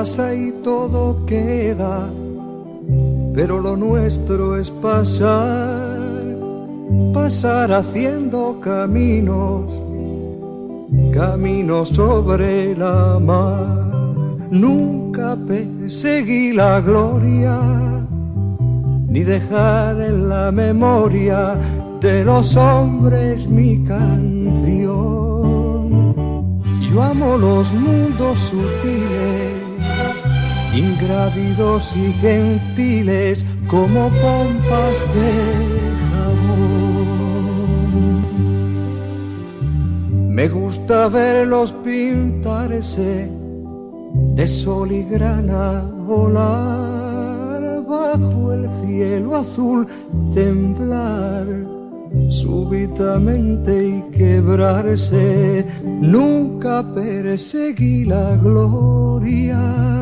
pasa y todo queda, pero lo nuestro es pasar, pasar haciendo caminos, caminos sobre la mar. Nunca perseguí la gloria, ni dejar en la memoria de los hombres mi canción. Yo amo los mundos sutiles, ingrávidos y gentiles, como pompas de jabón. Me gusta verlos pintarse de sol y grana, volar bajo el cielo azul, temblar súbitamente y quebrarse. Nunca perseguí la gloria.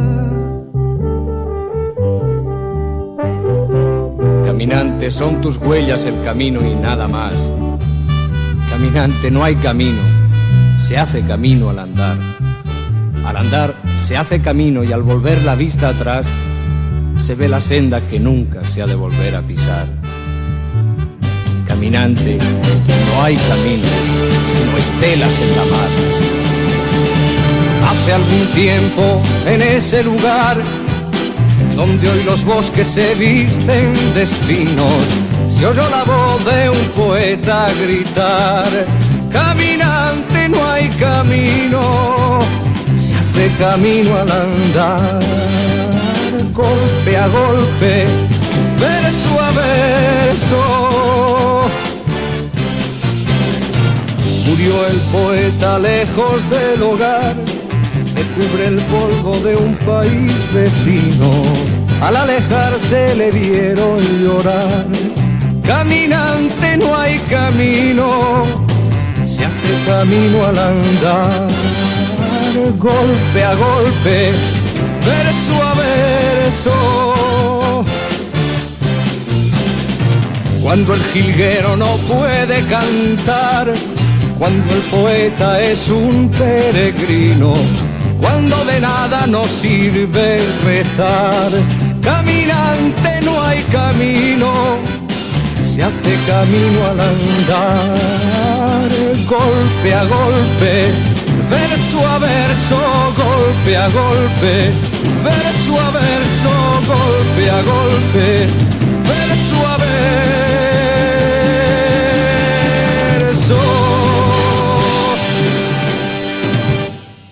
Caminante, son tus huellas el camino y nada más. Caminante, no hay camino, se hace camino al andar. Al andar se hace camino y al volver la vista atrás se ve la senda que nunca se ha de volver a pisar. Caminante, no hay camino, sino estelas en la mar. Hace algún tiempo, en ese lugar donde hoy los bosques se visten de espinos, se oyó la voz de un poeta gritar: caminante, no hay camino, se hace camino al andar. Golpe a golpe, verso a verso, murió el poeta lejos del hogar, que cubre el polvo de un país vecino. Al alejarse le vieron llorar. Caminante, no hay camino, se hace camino al andar. Golpe a golpe, verso a verso. Cuando el jilguero no puede cantar, cuando el poeta es un peregrino, cuando de nada nos sirve rezar. Caminante, no hay camino, se hace camino al andar. Golpe a golpe, verso a verso, golpe a golpe, verso a verso, golpe a golpe.